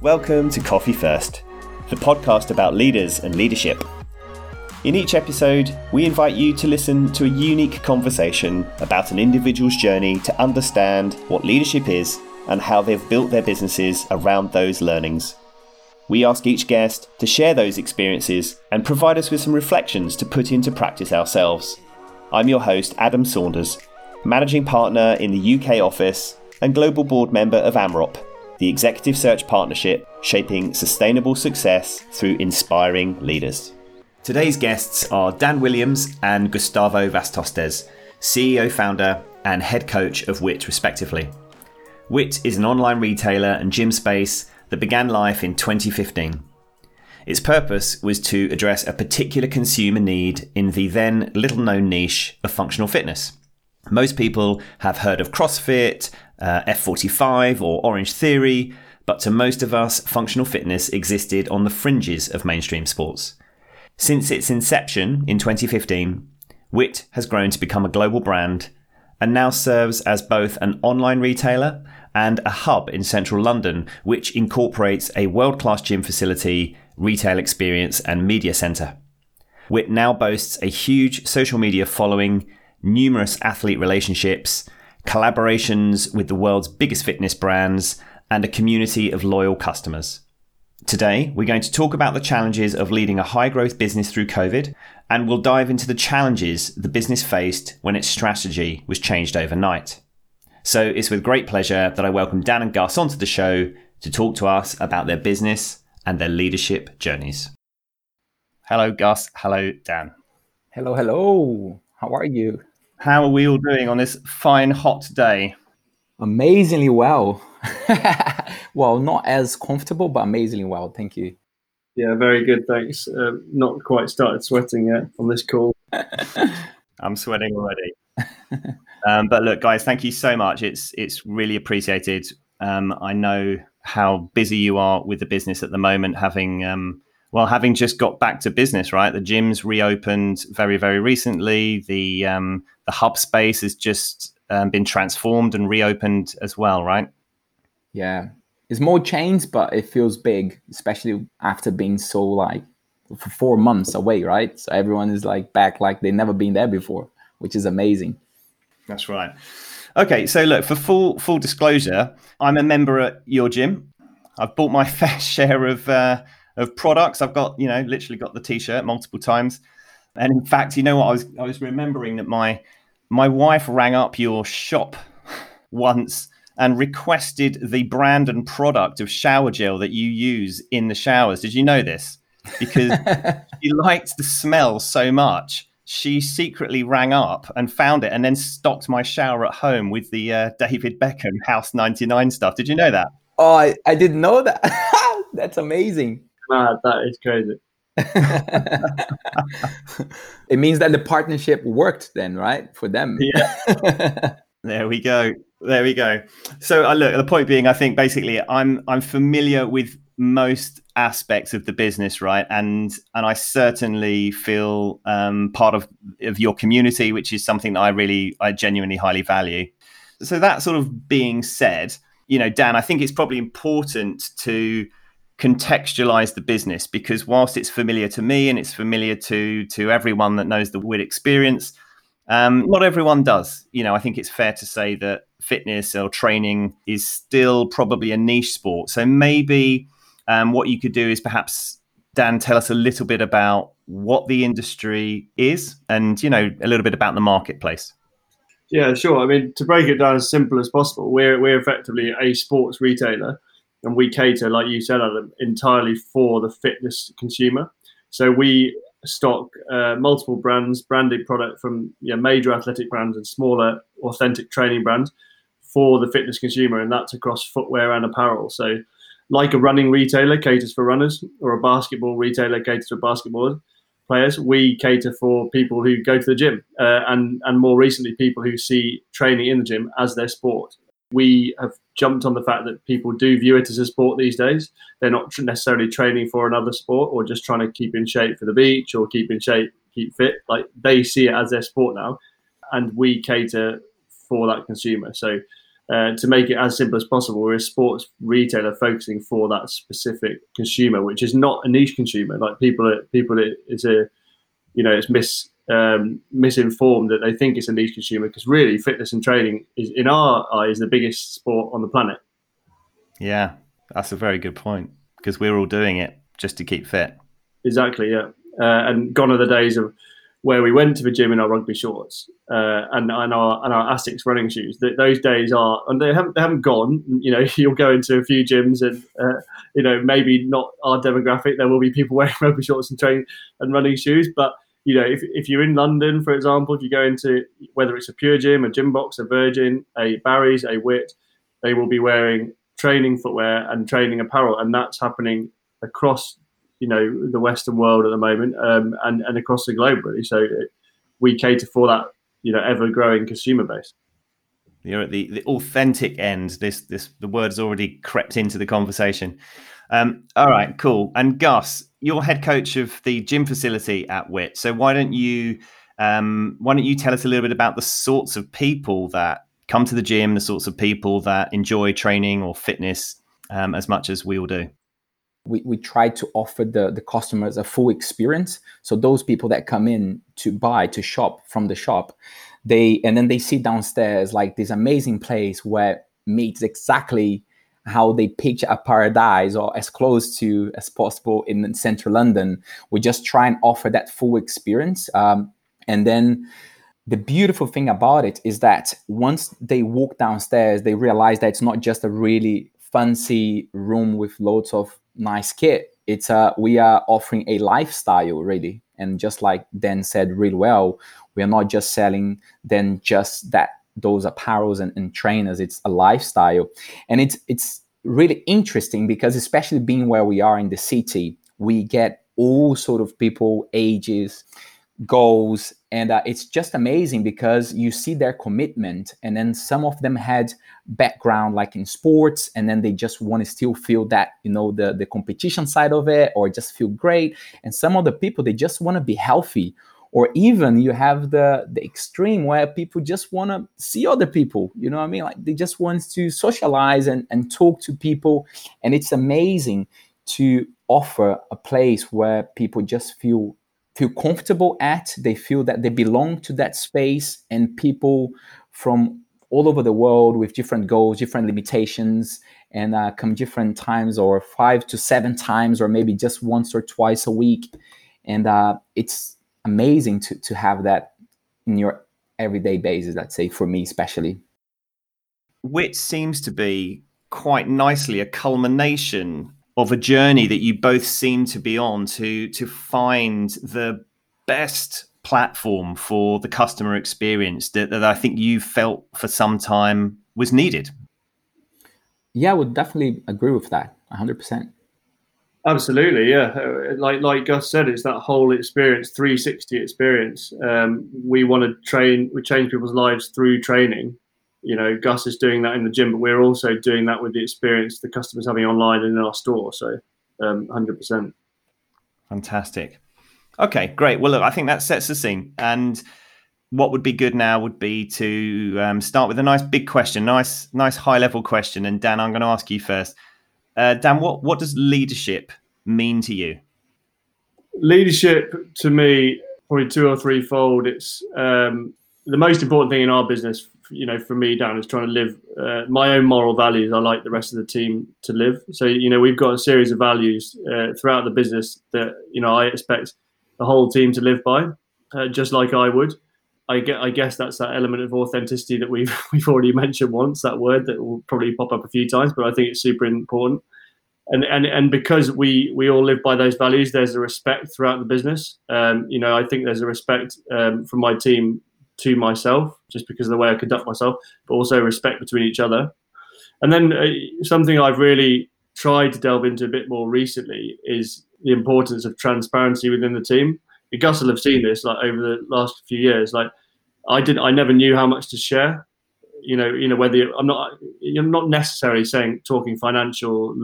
Welcome to Coffee First, the podcast about leaders and leadership. In each episode, we invite you to listen to a unique conversation about an individual's journey to understand what leadership is and how they've built their businesses around those learnings. We ask each guest to share those experiences and provide us with some reflections to put into practice ourselves. I'm your host, Adam Saunders, Managing Partner in the UK office and Global Board Member of AMROP, the executive search partnership shaping sustainable success through inspiring leaders. Today's guests are Dan Williams and Gustavo Vastostes, CEO, founder, and head coach of WIT, respectively. WIT is an online retailer and gym space that began life in 2015. Its purpose was to address a particular consumer need in the then little-known niche of functional fitness. Most people have heard of CrossFit, F45 or Orange Theory, but to most of us, functional fitness existed on the fringes of mainstream sports. Since its inception in 2015, WIT has grown to become a global brand and now serves as both an online retailer and a hub in central London, which incorporates a world-class gym facility, retail experience and media centre. WIT now boasts a huge social media following, numerous athlete relationships, collaborations with the world's biggest fitness brands, and a community of loyal customers. Today, we're going to talk about the challenges of leading a high-growth business through COVID, and we'll dive into the challenges the business faced when its strategy was changed overnight. So it's with great pleasure that I welcome Dan and Gus onto the show to talk to us about their business and their leadership journeys. Hello, Gus. Hello, Dan. Hello. How are you? How are we all doing on this fine, hot day? Amazingly well. Well, not as comfortable, but amazingly well. Thank you. Yeah, very good. Thanks. Not quite started sweating yet on this call. I'm sweating already. But look, guys, thank you so much. It's really appreciated. I know how busy you are with the business at the moment, having just got back to business, right? The gym's reopened very, very recently. The hub space has just been transformed and reopened as well, right? Yeah, it's more chains, but it feels big, especially after being so for 4 months away, right? So everyone is back like they've never been there before, which is amazing. That's right. Okay, so look, for full disclosure, I'm a member at your gym. I've bought my fair share of products. I've got, literally got the t-shirt multiple times. And in fact, what I was remembering that my wife rang up your shop once and requested the brand and product of shower gel that you use in the showers. Did you know this? Because she liked the smell so much, she secretly rang up and found it and then stocked my shower at home with the David Beckham House 99 stuff. Did you know that? Oh, I didn't know that. That's amazing. Mad, that is crazy. It means that the partnership worked then, right? For them. Yeah. There we go. So look, the point being, I think basically I'm familiar with most aspects of the business, right? And I certainly feel part of your community, which is something that I genuinely highly value. So that sort of being said, Dan, I think it's probably important to contextualize the business, because whilst it's familiar to me and it's familiar to everyone that knows the WIT experience, not everyone does. I think it's fair to say that fitness or training is still probably a niche sport. So maybe what you could do is perhaps, Dan, tell us a little bit about what the industry is and, a little bit about the marketplace. Yeah, sure. I mean, to break it down as simple as possible, we're effectively a sports retailer, and we cater, like you said, Adam, entirely for the fitness consumer. So we stock multiple brands, branded product from major athletic brands and smaller authentic training brands for the fitness consumer, and that's across footwear and apparel. So like a running retailer caters for runners, or a basketball retailer caters for basketball players, we cater for people who go to the gym and more recently people who see training in the gym as their sport. We have jumped on the fact that people do view it as a sport these days. They're not necessarily training for another sport or just trying to keep in shape for the beach or keep in shape, keep fit. They see it as their sport now, and we cater for that consumer. So to make it as simple as possible, we're a sports retailer focusing for that specific consumer, which is not a niche consumer. Like it's misinformed that they think it's a niche consumer, because really fitness and training is, in our eyes, the biggest sport on the planet. Yeah, that's a very good point, because we're all doing it just to keep fit. Exactly, yeah. And gone are the days of where we went to the gym in our rugby shorts and our Asics running shoes. Those days are, and they haven't gone. You know, you'll go into a few gyms and maybe not our demographic. There will be people wearing rugby shorts and running shoes. But you know, if you're in London, for example, if you go into, whether it's a Pure Gym, a Gym Box, a Virgin, a Barry's, a Wit, they will be wearing training footwear and training apparel, and that's happening across the Western world at the moment, and across the globe, really. So we cater for that ever growing consumer base. You're at the authentic end. The word has already crept into the conversation. All right, cool. And Gus, you're head coach of the gym facility at Wit. So why don't you tell us a little bit about the sorts of people that come to the gym, the sorts of people that enjoy training or fitness as much as we all do? We try to offer the customers a full experience. So those people that come in to shop from the shop, then they sit downstairs like this amazing place where meets exactly how they picture a paradise, or as close to as possible in central London. We just try and offer that full experience. And then the beautiful thing about it is that once they walk downstairs, they realize that it's not just a really fancy room with loads of nice kit. It's we are offering a lifestyle, really. And just like Dan said really well, we are not just selling then just those apparels and trainers. It's a lifestyle. And it's really interesting because, especially being where we are in the city, we get all sort of people, ages, goals, and it's just amazing because you see their commitment. And then some of them had background like in sports, and then they just want to still feel that the competition side of it, or just feel great. And some of the people, they just want to be healthy. Or even you have the extreme where people just want to see other people, you know what I mean? Like they just want to socialize and talk to people. And it's amazing to offer a place where people just feel comfortable at. They feel that they belong to that space, and people from all over the world with different goals, different limitations, and come different times, or 5 to 7 times, or maybe just once or twice a week. And it's amazing to have that in your everyday basis, let's say, for me especially. Wit seems to be quite nicely a culmination of a journey that you both seem to be on to find the best platform for the customer experience that I think you felt for some time was needed. Yeah, I would definitely agree with that 100%. Absolutely, yeah. Like Gus said, it's that whole experience, 360 experience. We want to we change people's lives through training. Gus is doing that in the gym, but we're also doing that with the experience the customers having online and in our store. So 100%. Fantastic. Okay, great. Well, look, I think that sets the scene. And what would be good now would be to start with a nice big question, nice high level question. And Dan, I'm going to ask you first. Dan, what does leadership mean to you? Leadership to me, probably 2 or 3-fold. It's the most important thing in our business. For me, Dan, is trying to live my own moral values. I like the rest of the team to live. So, we've got a series of values throughout the business that, I expect the whole team to live by, just like I would. I guess that's that element of authenticity that we've already mentioned once, that word that will probably pop up a few times, but I think it's super important. And because we all live by those values, there's a respect throughout the business. I think there's a respect from my team to myself, just because of the way I conduct myself, but also respect between each other. And then something I've really tried to delve into a bit more recently is the importance of transparency within the team. Gus will have seen this over the last few years. I never knew how much to share. Whether I'm not necessarily talking financial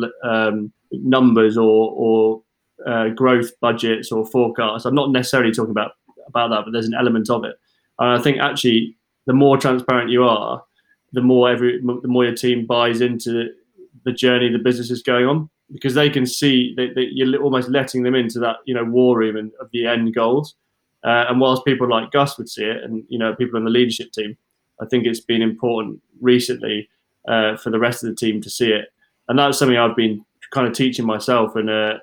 numbers or growth budgets or forecasts. I'm not necessarily talking about that, but there's an element of it. And I think actually, the more transparent you are, the more your team buys into the journey the business is going on, because they can see that you're almost letting them into that, war room and of the end goals. And whilst people like Gus would see it, and people in the leadership team, I think it's been important recently for the rest of the team to see it, and that's something I've been kind of teaching myself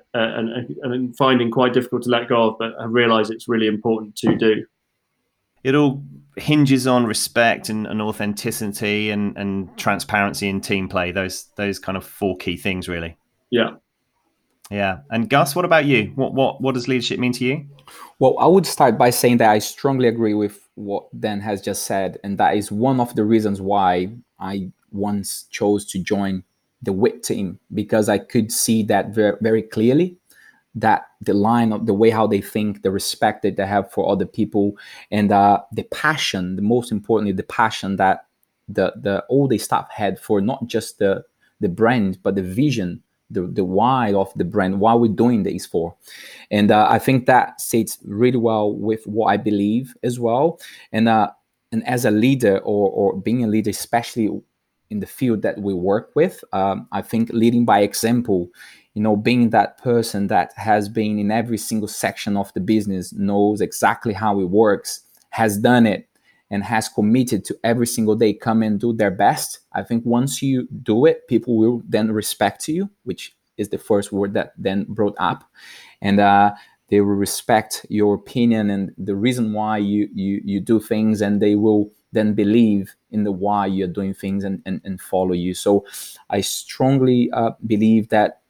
and finding quite difficult to let go of, but I realised it's really important to do. It all hinges on respect and authenticity and transparency in team play. Those kind of 4 key things, really. Yeah. And Gus, what about you? What does leadership mean to you? Well, I would start by saying that I strongly agree with what Dan has just said, and that is one of the reasons why I once chose to join the WIT team, because I could see that very, very clearly, that the line of the way how they think, the respect that they have for other people, and the passion, the most importantly, the passion that all the staff had for not just the brand, but the vision, the why of the brand, why we're doing this for. And I think that sits really well with what I believe as well. And as a leader or being a leader, especially in the field that we work with, I think leading by example, being that person that has been in every single section of the business, knows exactly how it works, has done it, and has committed to every single day come and do their best. I think once you do it, people will then respect you, which is the first word that then brought up. And they will respect your opinion and the reason why you do things, and they will then believe in the why you're doing things and follow you. So I strongly believe that,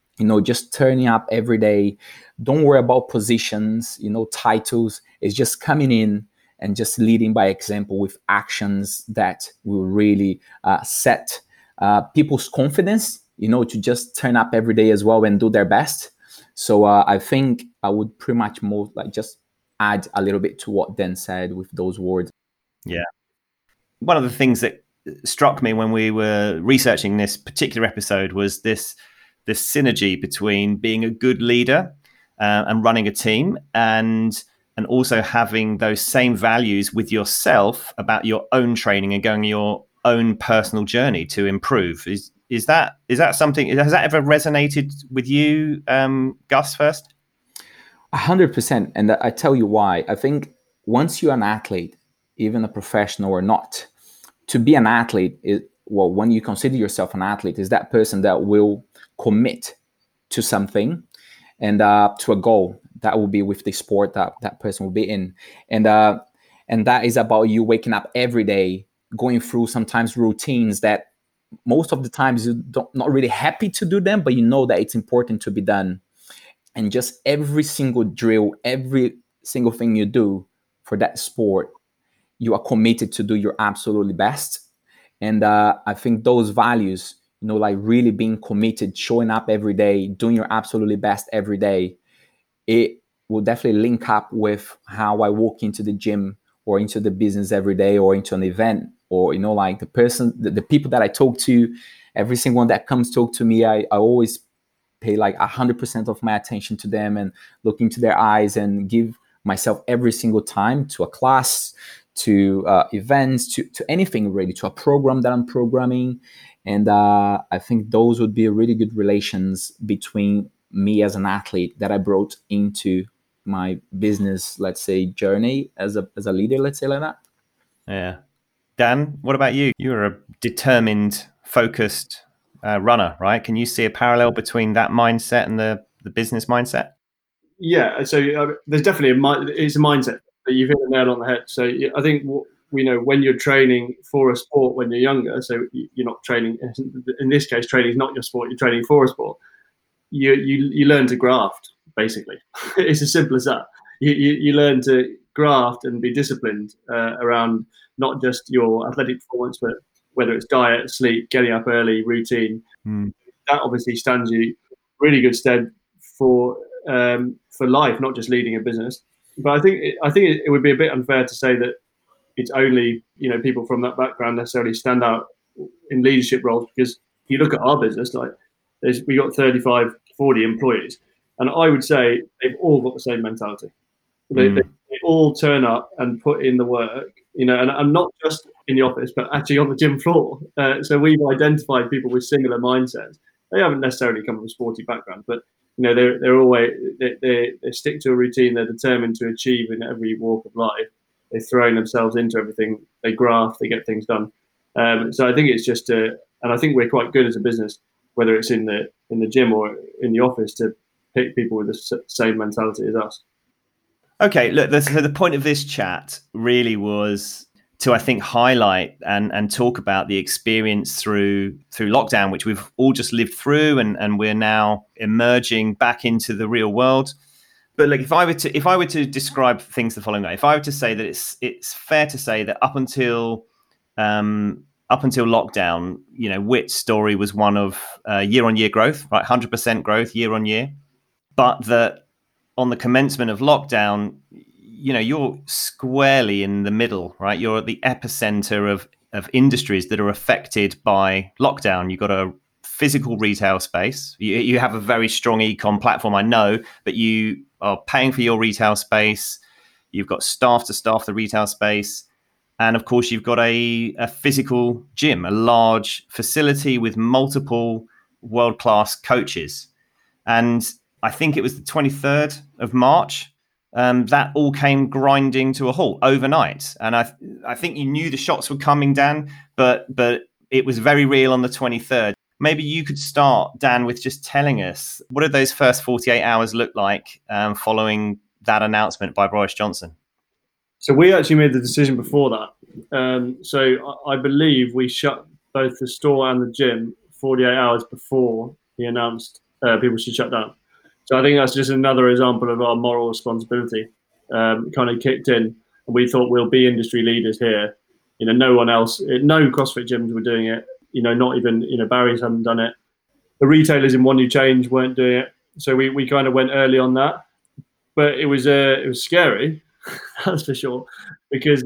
just turning up every day, don't worry about positions, titles. It's just coming in and just leading by example with actions that will really set people's confidence, to just turn up every day as well and do their best. So I think I would pretty much more like just add a little bit to what Dan said with those words. Yeah. One of the things that struck me when we were researching this particular episode was this synergy between being a good leader and running a team, and also having those same values with yourself about your own training and going your own personal journey to improve. Is that something? Has that ever resonated with you, Gus? First, 100%, and I tell you why. I think once you're an athlete, even a professional or not, to be an athlete when you consider yourself an athlete, is that person that will commit to something and to a goal that will be with the sport that person will be in, and that is about you waking up every day, going through sometimes routines that most of the times you not really happy to do them, but that it's important to be done. And just every single drill, every single thing you do for that sport, you are committed to do your absolutely best. And I think those values, like really being committed, showing up every day, doing your absolutely best every day, it will definitely link up with how I walk into the gym or into the business every day or into an event, or, like the people that I talk to, every single one that comes talk to me, I always pay like 100% of my attention to them and look into their eyes and give myself every single time to a class, to events, to anything really, to a program that I'm programming. And I think those would be really good relations between me as an athlete that I brought into my business, let's say, journey as a leader, let's say like that. Yeah. Dan, what about you? You're a determined, focused runner, right? Can you see a parallel between that mindset and the business mindset? Yeah, so there's definitely it's a mindset, but you've hit the nail on the head. So I think when you're training for a sport when you're younger, so you're not training, in this case, training is not your sport, you're training for a sport. You learn to graft, basically. It's as simple as that. You learn to graft and be disciplined around not just your athletic performance, but whether it's diet, sleep, getting up early, routine. That obviously stands you really good stead for life, not just leading a business. But I think it would be a bit unfair to say that it's only people from that background necessarily stand out in leadership roles, because if you look at our business, like we got 35, 40 employees, and I would say they've all got the same mentality. They all turn up and put in the work, and not just in the office, but actually on the gym floor. So we've identified people with similar mindsets. They haven't necessarily come from a sporty background, but they're always they stick to a routine. They're determined to achieve in every walk of life. They're throwing themselves into everything. They graft. They get things done. So I think it's just, and I think we're quite good as a business, whether it's in the gym or in the office, to pick people with the same mentality as us. Okay, look, so the point of this chat really was to, I think, highlight and talk about the experience through lockdown, which we've all just lived through, and we're now emerging back into the real world. But like, if I were to describe things the following way, if I were to say that it's fair to say that up until lockdown, Whit's story was one of year-on-year growth, right? 100% growth year-on-year, but that on the commencement of lockdown, you're squarely in the middle, right? You're at the epicenter of industries that are affected by lockdown. You've got a physical retail space. You have a very strong e-com platform, I know, but you are paying for your retail space. You've got staff to staff the retail space. And of course, you've got a physical gym, a large facility with multiple world-class coaches. And I think it was the 23rd of March, that all came grinding to a halt overnight. And I think you knew the shots were coming, Dan, but it was very real on the 23rd. Maybe you could start, Dan, with just telling us, what did those first 48 hours look like following that announcement by Boris Johnson? So we actually made the decision before that. So I believe we shut both the store and the gym 48 hours before he announced people should shut down. So I think that's just another example of our moral responsibility kind of kicked in. And we thought we'll be industry leaders here. No one else, no CrossFit gyms were doing it. Not even, Barry's hadn't done it. The retailers in One New Change weren't doing it. So we kind of went early on that. But it was scary, that's for sure. Because,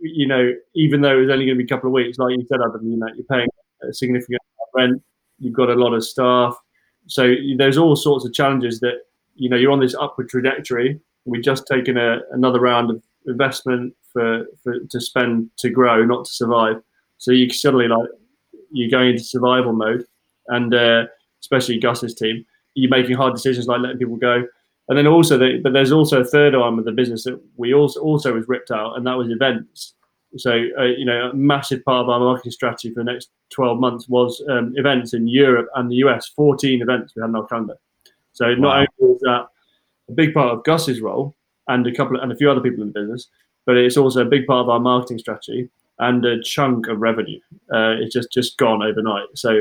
even though it was only going to be a couple of weeks, like you said, Adam, you're paying a significant rent. You've got a lot of staff. So there's all sorts of challenges that, you're on this upward trajectory. We've just taken another round of investment to spend to grow, not to survive. So you suddenly you're going into survival mode, and especially Gus's team, you're making hard decisions like letting people go. And then also, but there's also a third arm of the business that we also was ripped out, and that was events. So, a massive part of our marketing strategy for the next 12 months was events in Europe and the US, 14 events we had in our calendar. So not only was that a big part of Gus's role and a few other people in the business, but it's also a big part of our marketing strategy and a chunk of revenue. It's just gone overnight. So,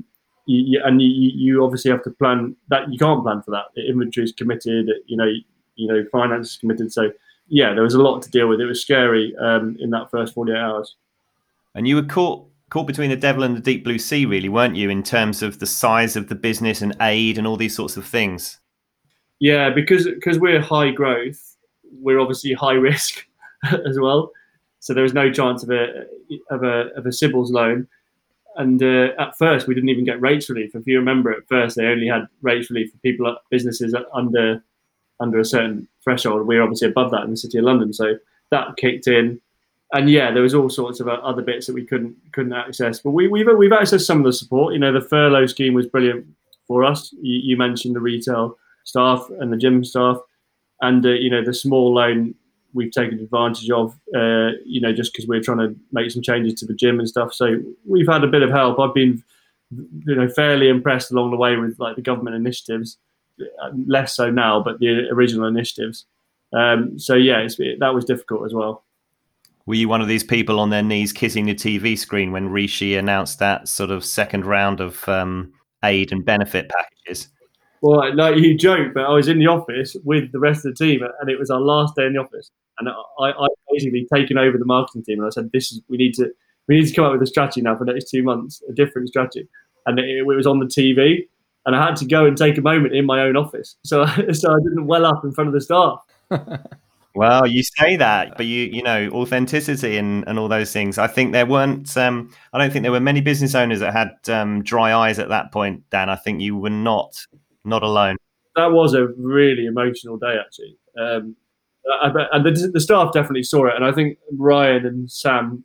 you obviously have to plan that. You can't plan for that. The inventory is committed, finance is committed. So, yeah, there was a lot to deal with. It was scary in that first 48 hours. And you were caught between the devil and the deep blue sea, really, weren't you, in terms of the size of the business and aid and all these sorts of things? Yeah, because we're high growth, we're obviously high risk as well. So there was no chance of a Sybil's loan. And at first, we didn't even get rates relief. If you remember, at first, they only had rates relief for people, businesses under a certain threshold. We're obviously above that in the City of London. So that kicked in. And yeah, there was all sorts of other bits that we couldn't access. But we've accessed some of the support. The furlough scheme was brilliant for us. You mentioned the retail staff and the gym staff. And, the small loan we've taken advantage of, just because we're trying to make some changes to the gym and stuff. So we've had a bit of help. I've been, fairly impressed along the way with the government initiatives, less so now, but the original initiatives. So yeah, that was difficult as well. Were you one of these people on their knees kissing the TV screen when Rishi announced that sort of second round of aid and benefit packages? Well, like you joke, but I was in the office with the rest of the team, and it was our last day in the office. And I basically taken over the marketing team, and I said, we need to come up with a strategy now for the next 2 months, a different strategy. And it was on the TV, and I had to go and take a moment in my own office, so I didn't well up in front of the staff. Well, you say that, but authenticity and all those things. I think there weren't. I don't think there were many business owners that had dry eyes at that point, Dan. I think you were not alone. That was a really emotional day, actually. And the staff definitely saw it, and I think Ryan and Sam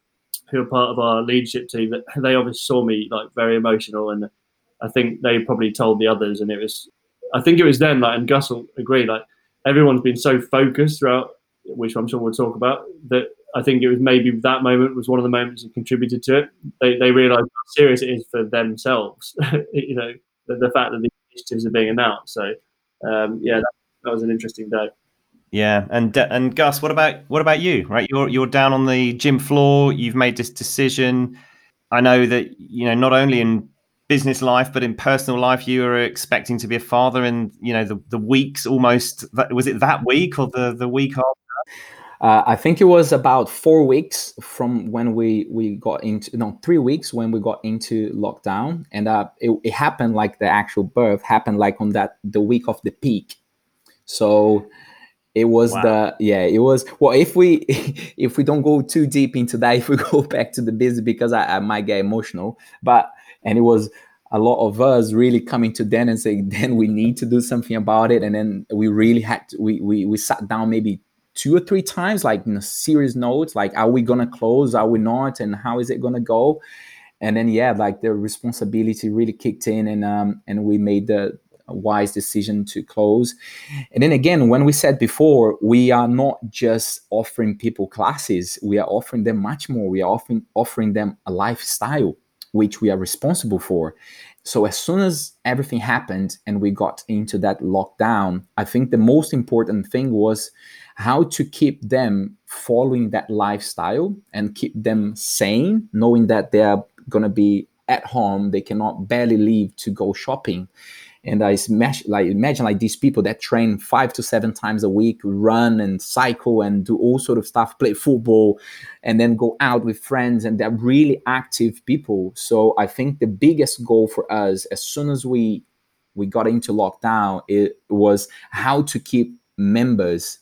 who are part of our leadership team, that they obviously saw me like very emotional, and I think they probably told the others, and I think it was then, like, and Gus will agree, like everyone's been so focused throughout, which I'm sure we'll talk about, that I think it was maybe that moment was one of the moments that contributed to it. They realised how serious it is for themselves, the fact that the initiatives are being announced. So that was an interesting day. Yeah, and Gus, what about you? Right, you're down on the gym floor. You've made this decision. I know that not only in business life but in personal life, you were expecting to be a father in the weeks almost. Was it that week or the week after? I think it was about 4 weeks from when we got into 3 weeks when we got into lockdown, and it happened like the actual birth happened like on the week of the peak. So it was wow. It was, well, if we don't go too deep into that, if we go back to the business, because I might get emotional, and it was a lot of us really coming to Dan and saying, Dan, we need to do something about it. And then we really had to, we sat down maybe 2 or 3 times, like in a serious note, like, are we gonna close, are we not, and how is it gonna go? And then like the responsibility really kicked in, and we made the wise decision to close. And then again, when we said before, we are not just offering people classes, we are offering them much more. We are offering them a lifestyle, which we are responsible for. So as soon as everything happened and we got into that lockdown, I think the most important thing was how to keep them following that lifestyle and keep them sane, knowing that they are going to be at home, they cannot barely leave to go shopping. And I imagine like these people that train 5 to 7 times a week, run and cycle and do all sort of stuff, play football, and then go out with friends, and they're really active people. So I think the biggest goal for us, as soon as we got into lockdown, it was how to keep members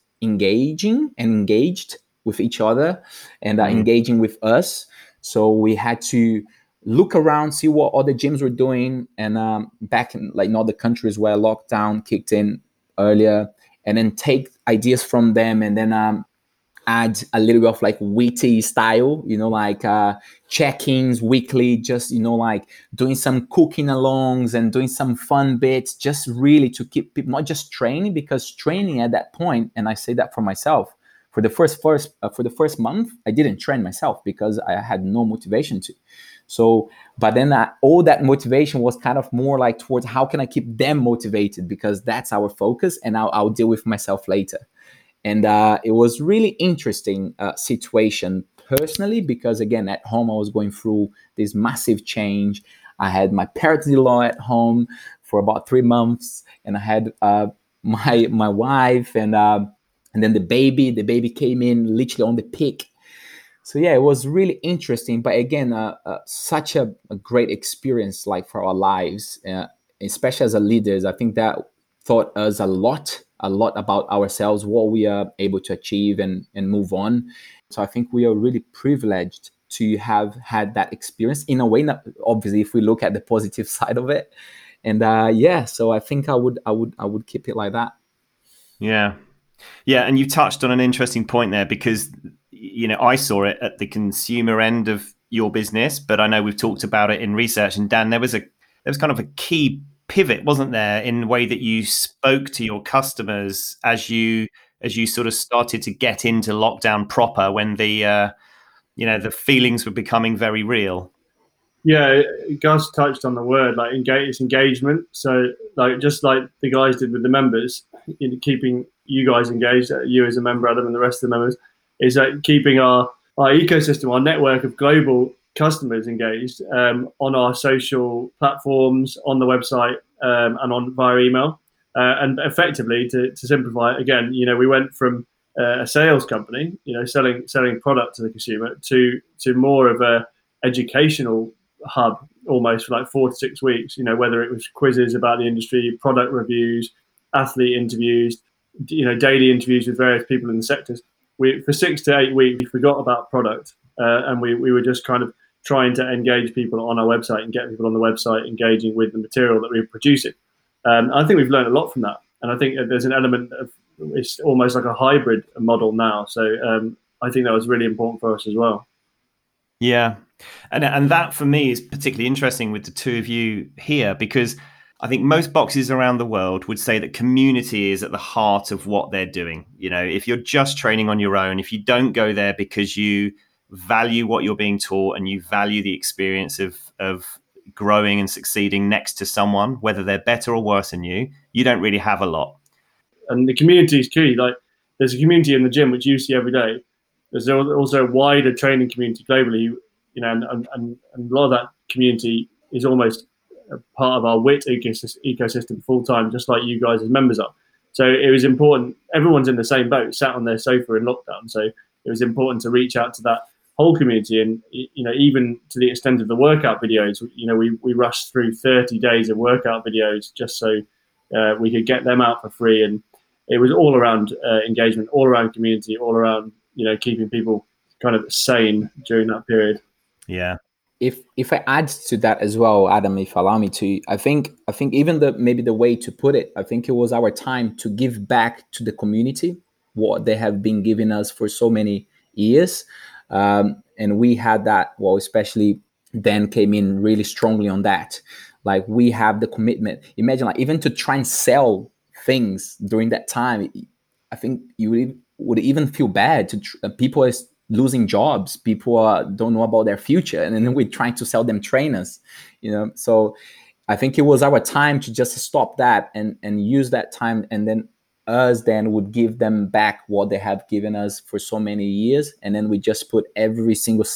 engaged with each other, and engaging with us. So we had to look around, see what other gyms were doing, and back in like in other countries where lockdown kicked in earlier, and then take ideas from them, and then add a little bit of like witty style, like check-ins weekly, just like doing some cooking alongs and doing some fun bits, just really to keep people not just training, because training at that point, and I say that for myself, for the first month, I didn't train myself because I had no motivation to. So, but then all that motivation was kind of more like towards how can I keep them motivated, because that's our focus, and I'll deal with myself later. And it was really interesting situation personally, because again, at home, I was going through this massive change. I had my parents-in-law at home for about 3 months, and I had my wife, and then the baby came in literally on the peak. So yeah, it was really interesting, but again, such a great experience, like for our lives, especially as a leaders. I think that taught us a lot about ourselves, what we are able to achieve and move on. So I think we are really privileged to have had that experience in a way. Not, obviously, if we look at the positive side of it, and so I think I would keep it like that. Yeah, and you touched on an interesting point there, because I saw it at the consumer end of your business, but I know we've talked about it in research. And Dan, there was kind of a key pivot, wasn't there, in the way that you spoke to your customers as you sort of started to get into lockdown proper, when the feelings were becoming very real. Yeah, Gus touched on the word, like it's engagement. So like just like the guys did with the members, keeping you guys engaged, you as a member, Adam, and the rest of the members, is like keeping our ecosystem, our network of global customers engaged on our social platforms, on the website, and on via email. And effectively, to simplify it, again, we went from a sales company, selling product to the consumer, to more of a educational hub almost for like 4 to 6 weeks, whether it was quizzes about the industry, product reviews, athlete interviews, daily interviews with various people in the sectors. For 6 to 8 weeks, we forgot about product, and we were just kind of trying to engage people on our website and get people on the website engaging with the material that we were producing. I think we've learned a lot from that, and I think there's an element of, it's almost like a hybrid model now. So I think that was really important for us as well. Yeah. And that for me is particularly interesting with the two of you here, because I think most boxes around the world would say that community is at the heart of what they're doing. You know, if you're just training on your own, if you don't go there because you value what you're being taught and you value the experience of growing and succeeding next to someone, whether they're better or worse than you don't really have a lot. And the community is key. Like, there's a community in the gym which you see every day. There's also a wider training community globally, and a lot of that community is almost a part of our WIT ecosystem full time, just like you guys as members are. So it was important. Everyone's in the same boat, sat on their sofa in lockdown. So it was important to reach out to that whole community, and even to the extent of the workout videos. We rushed through 30 days of workout videos just so we could get them out for free, and it was all around engagement, all around community, all around keeping people kind of sane during that period. Yeah. If I add to that as well, Adam, if you allow me to, I think even maybe the way to put it, I think it was our time to give back to the community what they have been giving us for so many years, and we had that. Well, especially Dan came in really strongly on that. Like, we have the commitment. Imagine, like, even to try and sell things during that time, I think you would even feel bad to people is losing jobs. People don't know about their future, and then we're trying to sell them trainers, So I think it was our time to just stop that and use that time, and then us then would give them back what they have given us for so many years, and then we just put every single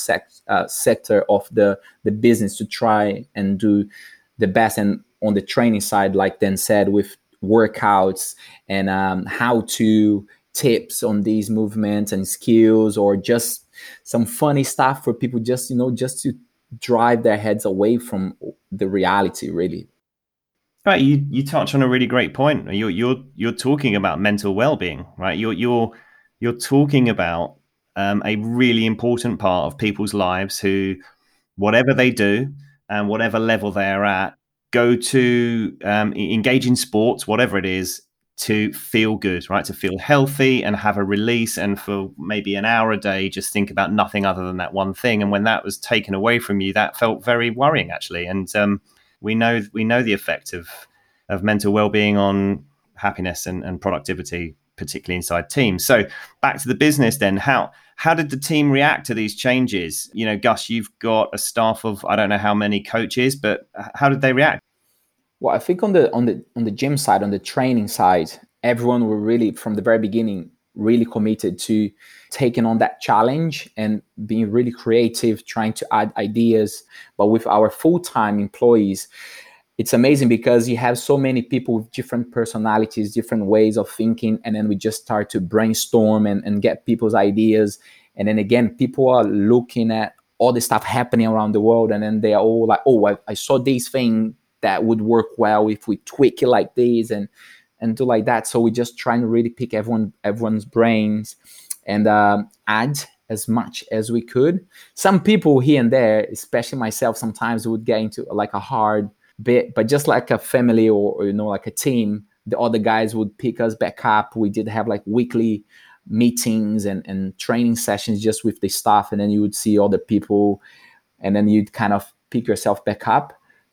sector of the business to try and do the best. And on the training side, like Dan said, with workouts and how to tips on these movements and skills, or just some funny stuff for people, just to drive their heads away from the reality, really. Right, you touch on a really great point. You're talking about mental well-being, right? You're talking about a really important part of people's lives who, whatever they do and whatever level they're at, go to engage in sports, whatever it is, to feel good, right? To feel healthy and have a release, and for maybe an hour a day, just think about nothing other than that one thing. And when that was taken away from you, that felt very worrying, actually. And we know the effect of mental well-being on happiness and productivity, particularly inside teams. So back to the business then. How did the team react to these changes? Gus, you've got a staff of, I don't know how many coaches, but how did they react? Well, I think on the gym side, on the training side, everyone were really, from the very beginning, really committed to taking on that challenge and being really creative, trying to add ideas. But with our full-time employees, it's amazing because you have so many people with different personalities, different ways of thinking, and then we just start to brainstorm and get people's ideas. And then again, people are looking at all the stuff happening around the world, and then they are all like, oh, I saw this thing that would work well if we tweak it like this and do like that. So we just trying to really pick everyone's brains and add as much as we could. Some people here and there, especially myself, sometimes would get into like a hard bit, but just like a family or like a team, the other guys would pick us back up. We did have like weekly meetings and training sessions just with the staff, and then you would see other people, and then you'd kind of pick yourself back up.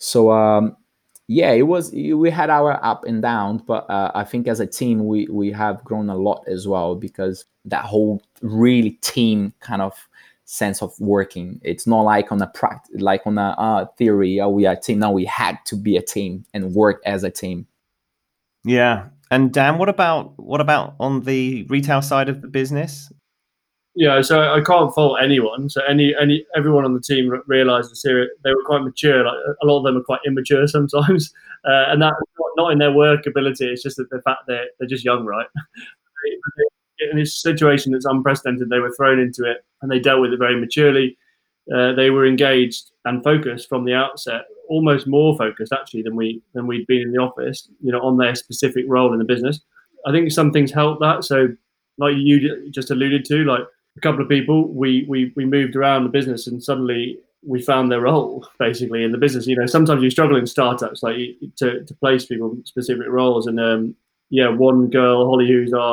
So we had our up and down, but I think as a team we have grown a lot as well, because that whole really team kind of sense of working. It's not like on a theory, we are a team. No, we had to be a team and work as a team. Yeah. And Dan, what about on the retail side of the business? Yeah, so I can't fault anyone. So everyone on the team realised they were quite mature. Like, a lot of them are quite immature sometimes, and that's not in their work ability. It's just that the fact they're just young, right? In this situation that's unprecedented, they were thrown into it, and they dealt with it very maturely. They were engaged and focused from the outset, almost more focused actually than we'd been in the office, on their specific role in the business. I think some things helped that. So, like you just alluded to, like a couple of people, we moved around the business, and suddenly we found their role basically in the business. Sometimes you struggle in startups, like to place people in specific roles. And one girl, Holly, who's our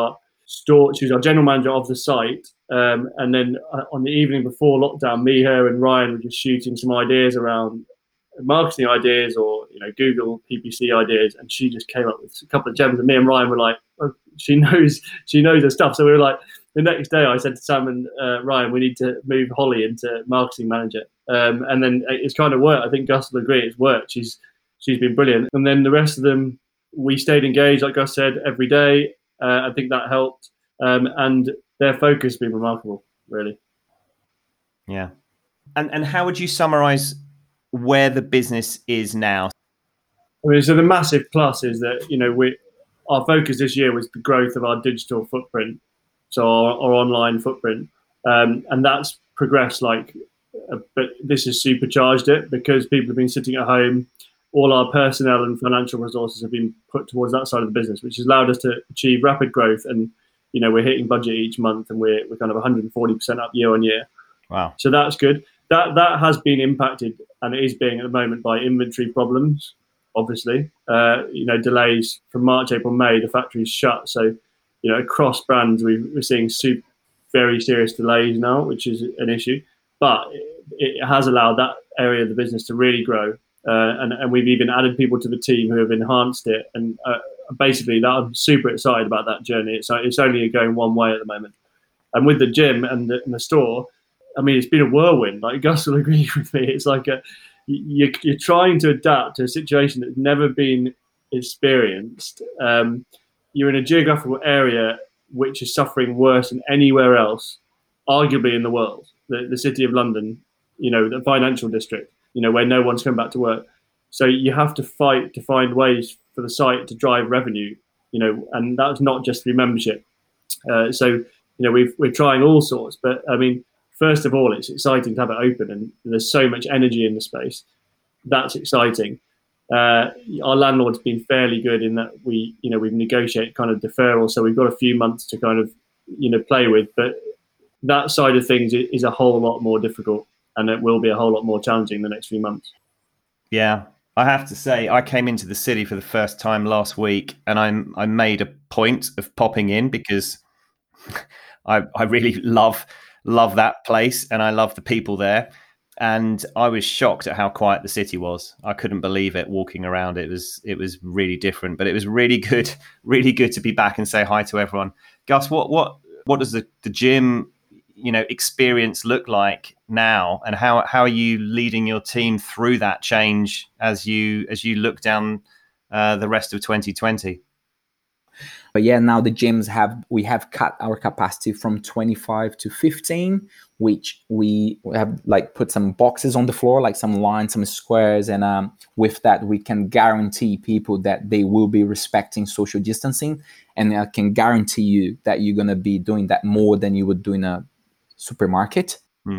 store. She was our general manager of the site. And then on the evening before lockdown, me, her, and Ryan were just shooting some ideas around marketing ideas or Google PPC ideas, and she just came up with a couple of gems. And me and Ryan were like, oh, she knows her stuff. So we were like, the next day I said to Sam and Ryan, we need to move Holly into marketing manager. And then it's kind of worked. I think Gus will agree it's worked. She's been brilliant. And then the rest of them, we stayed engaged, like Gus said, every day. I think that helped. And their focus has been remarkable, really. Yeah. And how would you summarize where the business is now? I mean, so the massive plus is that, our focus this year was the growth of our digital footprint, so our online footprint. And that's progressed but this has supercharged it because people have been sitting at home. All our personnel and financial resources have been put towards that side of the business, which has allowed us to achieve rapid growth. And, we're hitting budget each month, and we're kind of 140% up year on year. Wow. So that's good. That has been impacted, and it is being at the moment, by inventory problems, obviously. Delays from March, April, May, the factory's shut. So, across brands, we're seeing very serious delays now, which is an issue. But it has allowed that area of the business to really grow. And we've even added people to the team who have enhanced it. And basically, I'm super excited about that journey. It's only going one way at the moment. And with the gym and the store, I mean, it's been a whirlwind. Like Gus will agree with me. It's like you're trying to adapt to a situation that's never been experienced. You're in a geographical area which is suffering worse than anywhere else, arguably in the world. The city of London, the financial district, where no one's coming back to work. So you have to fight to find ways for the site to drive revenue, and that's not just through membership. We're trying all sorts, but I mean, first of all, it's exciting to have it open, and there's so much energy in the space. That's exciting. Our landlord's been fairly good in that we've negotiated kind of deferral, so we've got a few months to kind of play with. But that side of things is a whole lot more difficult, and it will be a whole lot more challenging the next few months. Yeah, I have to say, I came into the city for the first time last week, and I made a point of popping in because I really love that place, and I love the people there. And I was shocked at how quiet the city was. I couldn't believe it walking around. It was really different, but it was really good to be back and say hi to everyone. Gus, what does the gym experience look like now, and how are you leading your team through that change as you look down the rest of 2020? But yeah, now the gyms we have cut our capacity from 25 to 15, which we have put some boxes on the floor, like some lines, some squares. And with that, we can guarantee people that they will be respecting social distancing. And I can guarantee you that you're going to be doing that more than you would do in a supermarket.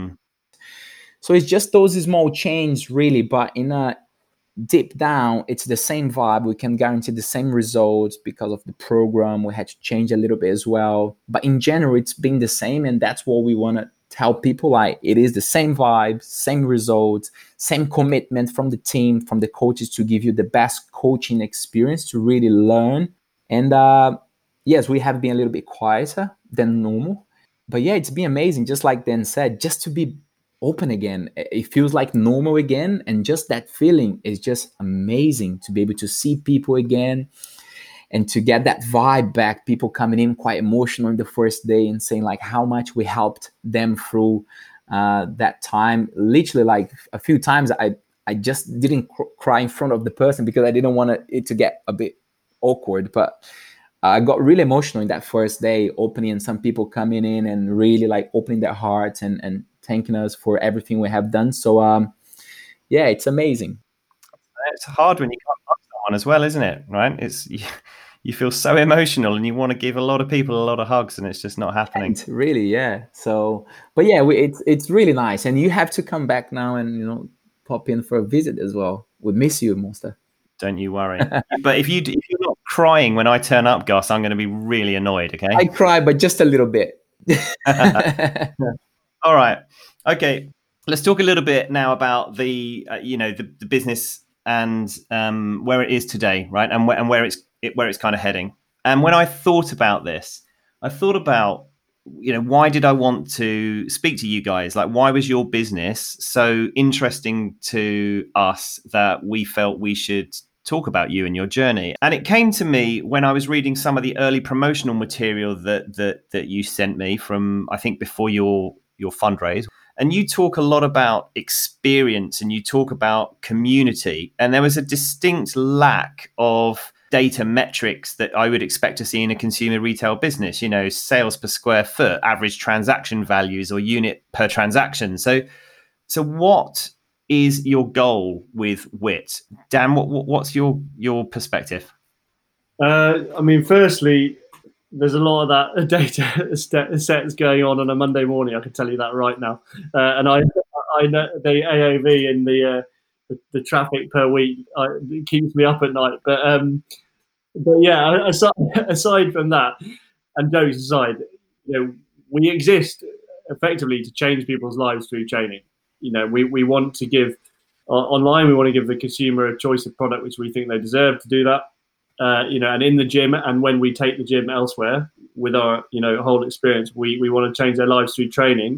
So it's just those small changes, really. But in a deep down, it's the same vibe. We can guarantee the same results because of the program. We had to change a little bit as well, but in general, it's been the same. And that's what we want to tell people. It is the same vibe, same results, same commitment from the team, from the coaches, to give you the best coaching experience to really learn. And yes, we have been a little bit quieter than normal, but yeah, it's been amazing. Just like Dan said, just to be open again. It feels like normal again, and just that feeling is just amazing to be able to see people again and to get that vibe back. People coming in quite emotional in the first day and saying how much we helped them through that time. Literally, a few times I just didn't cry in front of the person because I didn't want it to get a bit awkward, but I got really emotional in that first day, opening, and some people coming in and really opening their hearts and thanking us for everything we have done. So yeah, it's amazing. It's hard when you can't hug someone as well, isn't it? Right? You feel so emotional and you want to give a lot of people a lot of hugs, and it's just not happening. It's really, yeah. So, but yeah, it's really nice, and you have to come back now and pop in for a visit as well. We miss you, Monster. Don't you worry. But if you're not crying when I turn up, Gus, I'm going to be really annoyed. Okay. I cry, but just a little bit. All right. Okay. Let's talk a little bit now about the business and where it is today, right? And where it's kind of heading. And when I thought about this, I thought about, why did I want to speak to you guys? Like, why was your business so interesting to us that we felt we should talk about you and your journey? And it came to me when I was reading some of the early promotional material that you sent me from, I think, before your fundraise. And you talk a lot about experience and you talk about community. And there was a distinct lack of data metrics that I would expect to see in a consumer retail business, sales per square foot, average transaction values, or unit per transaction. So what is your goal with WIT? Dan, what's your perspective? Firstly, there's a lot of that data sets going on a Monday morning. I can tell you that right now. And I know the AOV and the traffic per week it keeps me up at night. But yeah, aside from that, and jokes aside, we exist effectively to change people's lives through training. We want to give online. We want to give the consumer a choice of product which we think they deserve to do that. And in the gym, and when we take the gym elsewhere with our whole experience, we want to change their lives through training,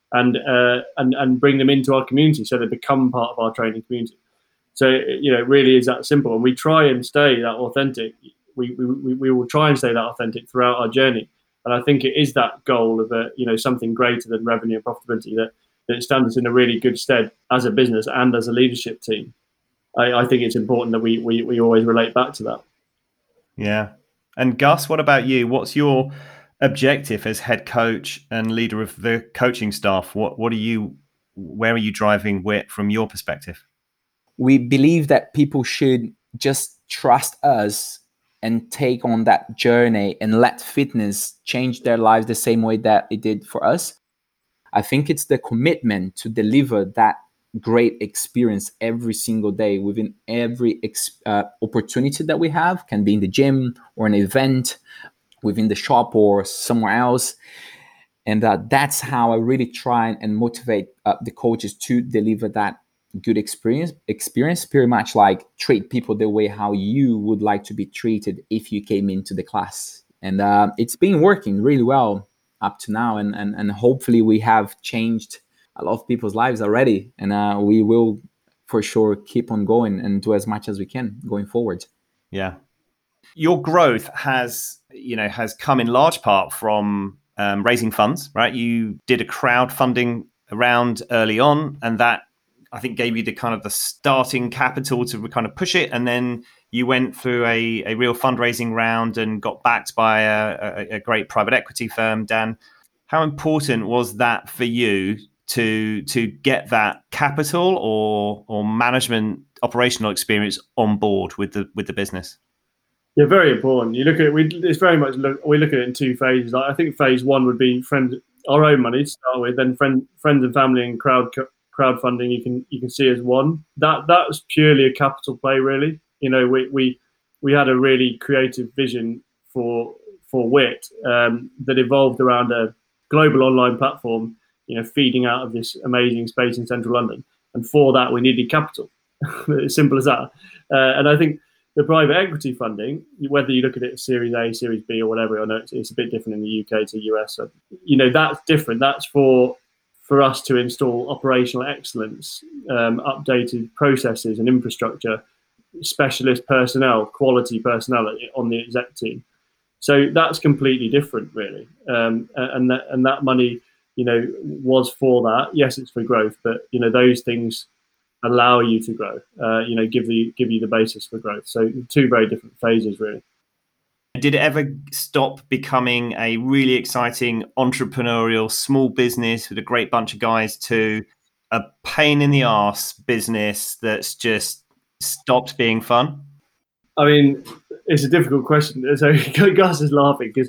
and bring them into our community so they become part of our training community. So it really is that simple, and we try and stay that authentic. We will try and stay that authentic throughout our journey, and I think it is that goal of something greater than revenue and profitability that stands us in a really good stead as a business and as a leadership team. I think it's important that we always relate back to that. Yeah. And Gus, what about you? What's your objective as head coach and leader of the coaching staff? Where are you driving WIT from your perspective? We believe that people should just trust us and take on that journey and let fitness change their lives the same way that it did for us. I think it's the commitment to deliver that great experience every single day within every opportunity that we have, can be in the gym or an event, within the shop or somewhere else. And that's how I really try and motivate the coaches to deliver that good experience, pretty much like treat people the way how you would like to be treated if you came into the class. And it's been working really well up to now. And hopefully we have changed a lot of people's lives already. And we will for sure keep on going and do as much as we can going forward. Yeah. Your growth has come in large part from raising funds, right? You did a crowdfunding round early on, and that I think gave you the starting capital to kind of push it. And then you went through a real fundraising round and got backed by a great private equity firm. Dan, how important was that for you to get that capital or management operational experience on board with the business? Yeah, very important. You look at it's very much we look at it in two phases. I think phase one would be our own money to start with, then friends and family and crowdfunding. You can see as one. That was purely a capital play, really. We had a really creative vision for WIT that evolved around a global online platform, feeding out of this amazing space in central London. And for that, we needed capital. As simple as that. And I think the private equity funding, whether you look at it as Series A, Series B, or whatever, I know it's a bit different in the UK to US. So, that's different. That's for us to install operational excellence, updated processes and infrastructure, specialist personnel, quality personnel on the exec team. So that's completely different, really. And that money, was for that. Yes, it's for growth, but those things allow you to grow. Give you the basis for growth. So two very different phases, really. Did it ever stop becoming a really exciting entrepreneurial small business with a great bunch of guys to a pain in the arse business that's just stopped being fun? I mean, it's a difficult question. So Gus is laughing because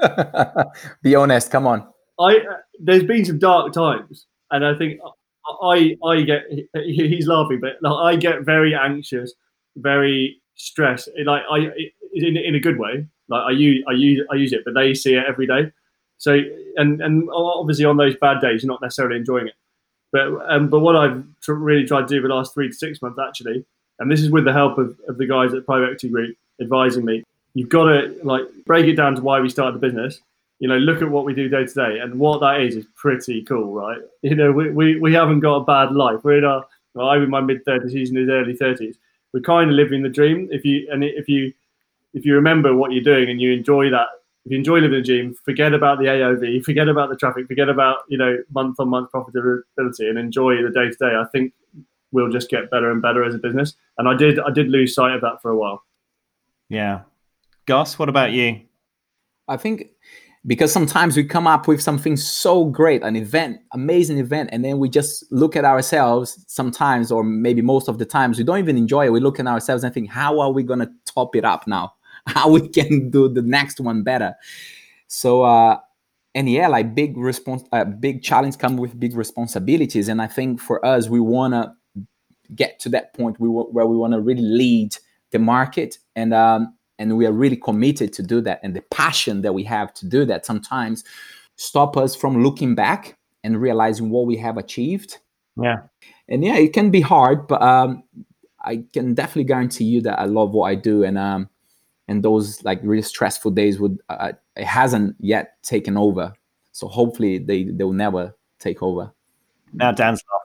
be honest. Come on. There's been some dark times, and I think I get. He's laughing, but I get very anxious, very stressed. In a good way. Like I use it, but they see it every day. So and obviously on those bad days, you're not necessarily enjoying it. But what I've really tried to do for the last 3 to 6 months, actually, and this is with the help of the guys at Private Equity Group advising me, you've got to break it down to why we started the business, look at what we do day to day, and what that is pretty cool, right? We haven't got a bad life. We're in I'm in my mid-30s, he's in his early 30s. We're kind of living the dream. If you remember what you're doing and you enjoy that, if you enjoy living the dream, forget about the AOV, forget about the traffic, forget about month-on-month profitability, and enjoy the day to day. I think we'll just get better and better as a business. And I did lose sight of that for a while. Yeah. Gus, what about you? I think because sometimes we come up with something so great, an event, amazing event, and then we just look at ourselves sometimes, or maybe most of the times, we don't even enjoy it. We look at ourselves and think, how are we going to top it up now? How we can do the next one better? So, and yeah, like big challenge come with big responsibilities. And I think for us, we want to get to that point where we want to really lead the market, and we are really committed to do that. And the passion that we have to do that sometimes stop us from looking back and realizing what we have achieved. Yeah. And yeah, it can be hard, but I can definitely guarantee you that I love what I do. And those like really stressful days it hasn't yet taken over. So hopefully they'll never take over. Now Dan's laughing.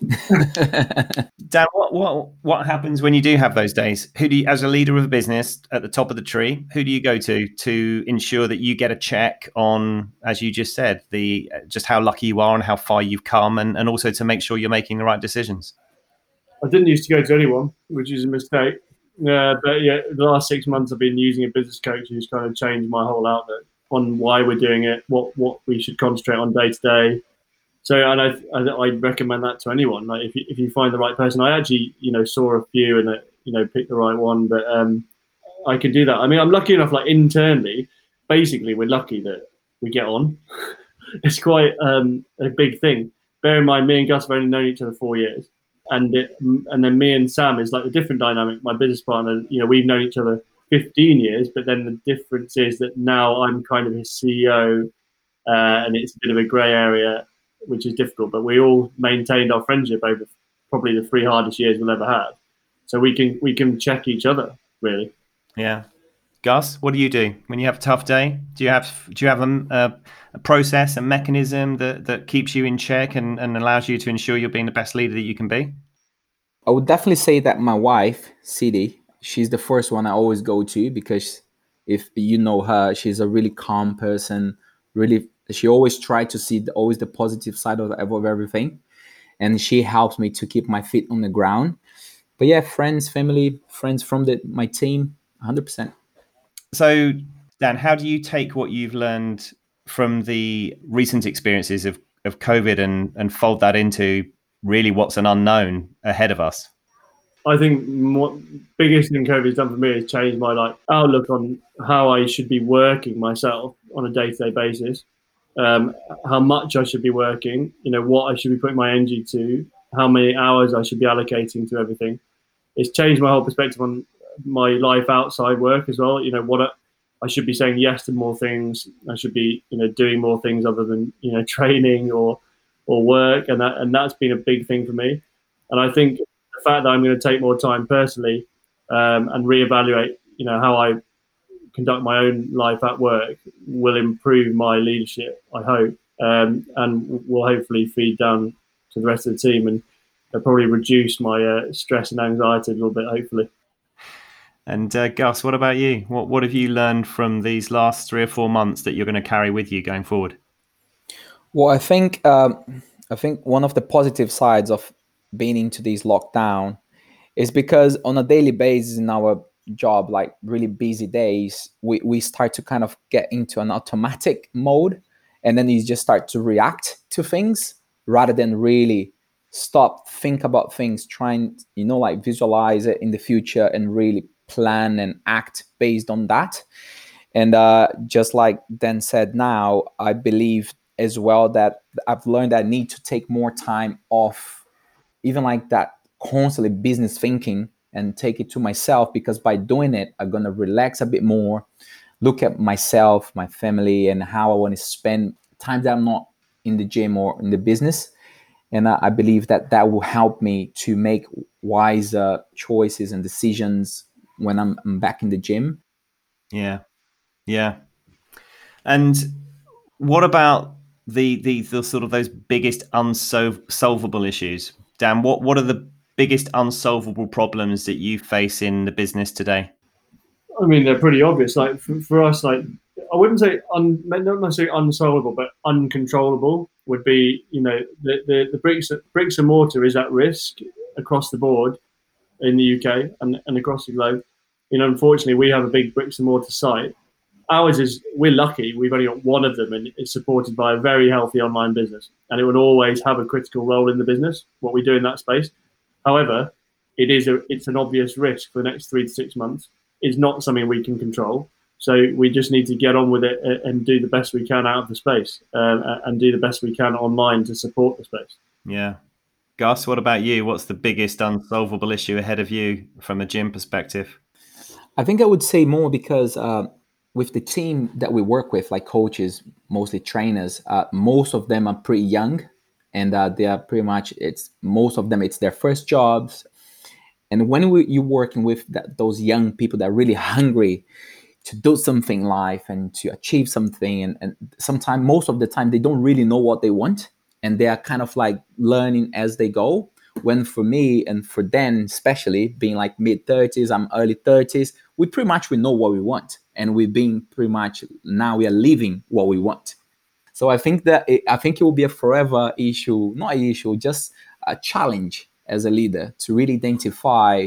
Dan, what happens when you do have those days? Who do you, as a leader of a business at the top of the tree, who do you go to ensure that you get a check on, as you just said, just how lucky you are and how far you've come, and also to make sure you're making the right decisions? I didn't used to go to anyone, which is a mistake. But yeah, the last 6 months I've been using a business coach who's kind of changed my whole outlook on why we're doing it, what we should concentrate on day to day. So, and I recommend that to anyone. Like if you find the right person, I actually saw a few and picked the right one. But I could do that. I mean, I'm lucky enough. Like internally, basically, we're lucky that we get on. It's quite a big thing. Bear in mind, me and Gus have only known each other 4 years, and then me and Sam is like a different dynamic. My business partner, we've known each other 15 years, but then the difference is that now I'm kind of his CEO, and it's a bit of a grey area, which is difficult, but we all maintained our friendship over probably the 3 hardest years we'll ever have. So we can check each other, really. Yeah. Gus, what do you do when you have a tough day? Do you have a process, a mechanism that keeps you in check and allows you to ensure you're being the best leader that you can be? I would definitely say that my wife, Sidi, she's the first one I always go to, because if you know her, she's a really calm person. Really, she always tries to see always the positive side of everything, and she helps me to keep my feet on the ground. But yeah, friends, family, friends from my team, 100%. So, Dan, how do you take what you've learned from the recent experiences of COVID and fold that into really what's an unknown ahead of us? I think what biggest thing COVID's done for me is change my outlook on how I should be working myself on a day-to-day basis, how much I should be working, what I should be putting my energy to, how many hours I should be allocating to everything. It's changed my whole perspective on my life outside work as well. What I should be saying yes to more things. I should be doing more things other than training or work, and that's been a big thing for me. And I think the fact that I'm going to take more time personally and reevaluate how I conduct my own life at work will improve my leadership, I hope, and will hopefully feed down to the rest of the team and probably reduce my stress and anxiety a little bit, hopefully. And Gus, what about you? What have you learned from these last 3 or 4 months that you're going to carry with you going forward? Well, I think one of the positive sides of being into this lockdown is because on a daily basis in our job, like really busy days, we start to kind of get into an automatic mode, and then you just start to react to things rather than really stop, think about things, trying, visualize it in the future and really plan and act based on that. And just like Dan said, now I believe as well that I've learned that I need to take more time off, even like that constantly business thinking, and take it to myself, because by doing it, I'm going to relax a bit more, look at myself, my family, and how I want to spend time that I'm not in the gym or in the business. And I believe that will help me to make wiser choices and decisions when I'm back in the gym. Yeah. And What about the sort of those biggest unsolvable issues? Dan, what are the biggest unsolvable problems that you face in the business today? I mean, they're pretty obvious. Like for us, like I wouldn't say not necessarily unsolvable, but uncontrollable would be. The bricks and mortar is at risk across the board in the UK and across the globe. Unfortunately, we have a big bricks and mortar site. Ours is, we're lucky, we've only got one of them, and it's supported by a very healthy online business, and it will always have a critical role in the business, what we do in that space. However, it's an obvious risk for the next 3 to 6 months. It's not something we can control. So we just need to get on with it and do the best we can out of the space, and do the best we can online to support the space. Yeah. Gus, what about you? What's the biggest unsolvable issue ahead of you from a gym perspective? I think I would say more because with the team that we work with, like coaches, mostly trainers, most of them are pretty young, and they are pretty much, most of them, it's their first jobs. And when you're working with those young people that are really hungry to do something in life and to achieve something, and sometimes, most of the time, they don't really know what they want, and they are kind of like learning as they go. When for me and for Dan, especially being like mid-30s, I'm early 30s, we know what we want, and we've been pretty much, now we are living what we want. So I think it will be a forever issue, not an issue, just a challenge as a leader to really identify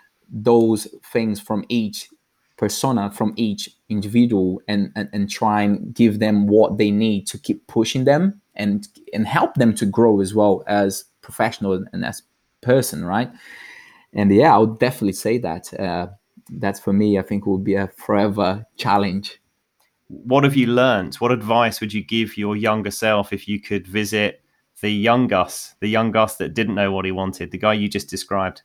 those things from each persona, from each individual, and try and give them what they need to keep pushing them and help them to grow as well as professional and as person, right? And yeah, I would definitely say that. That's for me, I think, will be a forever challenge. What have you learned? What advice would you give your younger self if you could visit the young Gus that didn't know what he wanted, the guy you just described?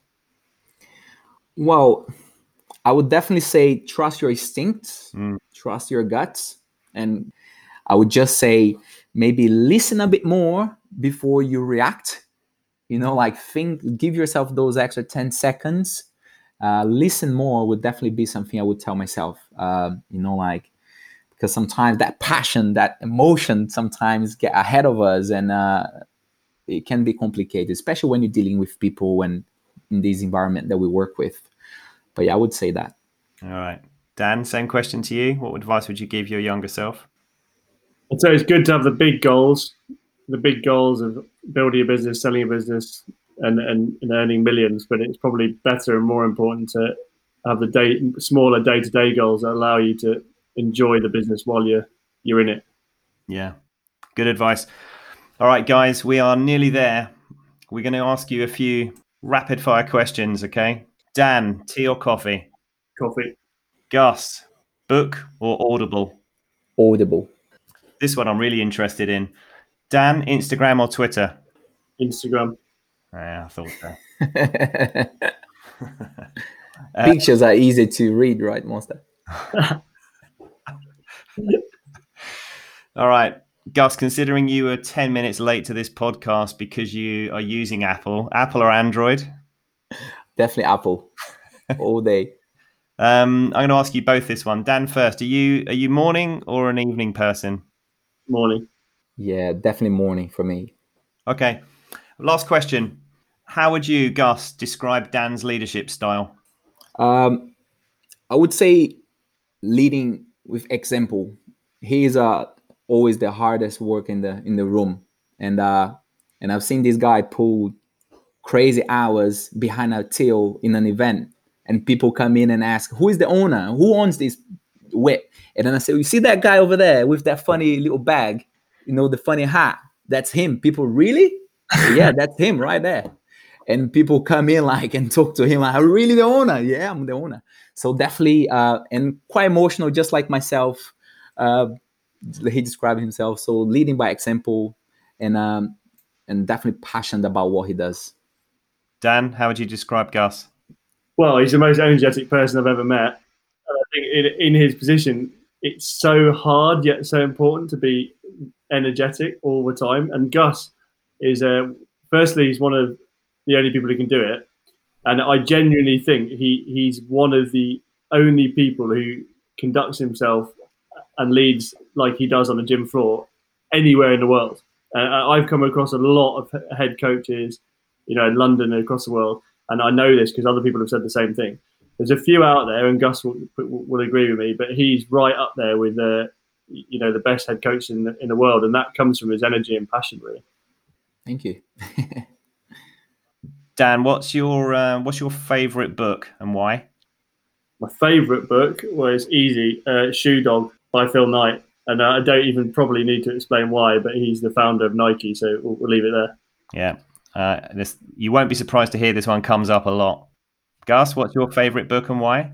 Well, I would definitely say trust your instincts, trust your guts. And I would just say maybe listen a bit more before you react. Give yourself those extra 10 seconds. Listen more would definitely be something I would tell myself, because sometimes that passion, that emotion sometimes get ahead of us, and it can be complicated, especially when you're dealing with people and in this environment that we work with. But yeah, I would say that. All right. Dan, same question to you. What advice would you give your younger self? I'd say it's good to have the big goals of building a business, selling a business, and earning millions. But it's probably better and more important to have the smaller day-to-day goals that allow you to enjoy the business while you're in it. Yeah, good advice. All right, guys, we are nearly there. We're going to ask you a few rapid-fire questions, okay? Dan, tea or coffee? Coffee. Gus, book or Audible? Audible. This one I'm really interested in. Dan, Instagram or Twitter? Instagram. Yeah, I thought so. Pictures are easy to read, right, Monster? All right. Gus, considering you were 10 minutes late to this podcast because you are using Apple or Android? Definitely Apple. All day. I'm going to ask you both this one. Dan first. Are you morning or an evening person? Morning. Yeah, definitely morning for me. Okay. Last question. How would you, Gus, describe Dan's leadership style? I would say leading with example. He is always the hardest work in the room, and I've seen this guy pull crazy hours behind a till in an event, and people come in and ask, "Who is the owner? Who owns this whip?" And then I say, "You see that guy over there with that funny little bag? The funny hat? That's him." People, really? Yeah, that's him right there. And people come in and talk to him like, "Are you really the owner?" "Yeah, I'm the owner." So definitely, and quite emotional, just like myself. He described himself. So leading by example, and definitely passionate about what he does. Dan, how would you describe Gus? Well, he's the most energetic person I've ever met. I think in his position, it's so hard yet so important to be energetic all the time. And Gus is, firstly, he's one of the only people who can do it. And I genuinely think he's one of the only people who conducts himself and leads like he does on the gym floor anywhere in the world. I've come across a lot of head coaches, in London and across the world, and I know this because other people have said the same thing. There's a few out there, and Gus will agree with me, but he's right up there with the best head coach in the world, and that comes from his energy and passion, really. Thank you. Dan, what's your favourite book and why? My favourite book was easy, Shoe Dog by Phil Knight. And I don't even probably need to explain why, but he's the founder of Nike, so we'll leave it there. Yeah. You won't be surprised to hear this one comes up a lot. Gus, what's your favourite book and why?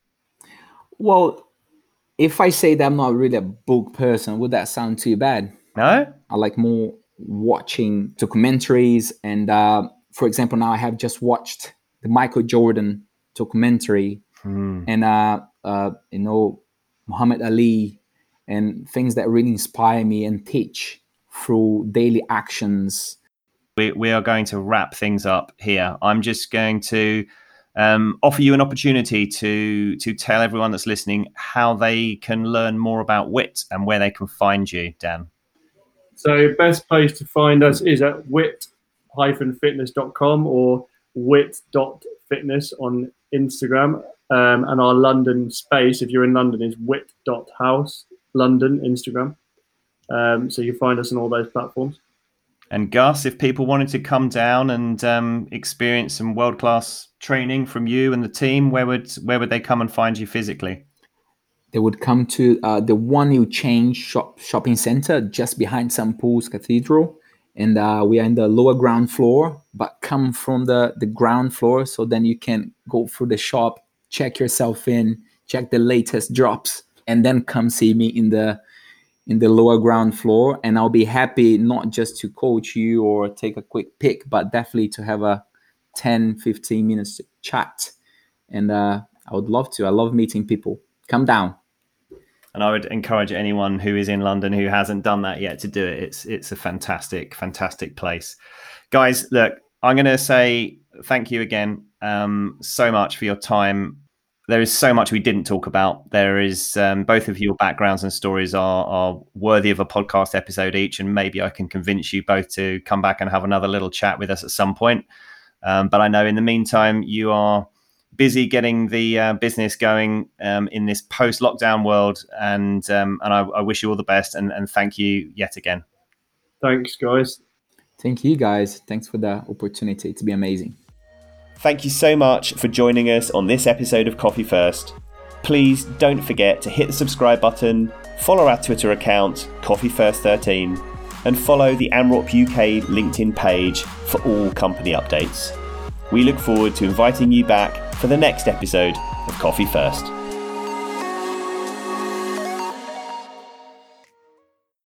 Well, if I say that I'm not really a book person, would that sound too bad? No? I like more watching documentaries. And for example, now I have just watched the Michael Jordan documentary and, Muhammad Ali, and things that really inspire me and teach through daily actions. We are going to wrap things up here. I'm just going to offer you an opportunity to tell everyone that's listening how they can learn more about WIT and where they can find you, Dan. So best place to find us is at wit-fitness.com or wit.fitness on Instagram. And our London space, if you're in London, is wit.house. London, Instagram. So you find us on all those platforms. And Gus, if people wanted to come down and experience some world-class training from you and the team, where would they come and find you physically? They would come to the One New Change shopping center just behind St. Paul's Cathedral. And we are in the lower ground floor, but come from the ground floor. So then you can go through the shop, check yourself in, check the latest drops, and then come see me in the lower ground floor. And I'll be happy not just to coach you or take a quick pick, but definitely to have a 10, 15 minutes chat. And I would love to. I love meeting people. Come down. And I would encourage anyone who is in London who hasn't done that yet to do it. It's a fantastic, fantastic place. Guys, look, I'm going to say thank you again so much for your time. There is so much we didn't talk about. There is both of your backgrounds and stories are worthy of a podcast episode each, and maybe I can convince you both to come back and have another little chat with us at some point. But I know in the meantime, you are busy getting the business going in this post-lockdown world, and I wish you all the best and thank you yet again. Thanks, guys. Thank you, guys. Thanks for the opportunity. It's been amazing. Thank you so much for joining us on this episode of Coffee First. Please don't forget to hit the subscribe button, follow our Twitter account, CoffeeFirst13, and follow the AMROP UK LinkedIn page for all company updates. We look forward to inviting you back for the next episode of Coffee First.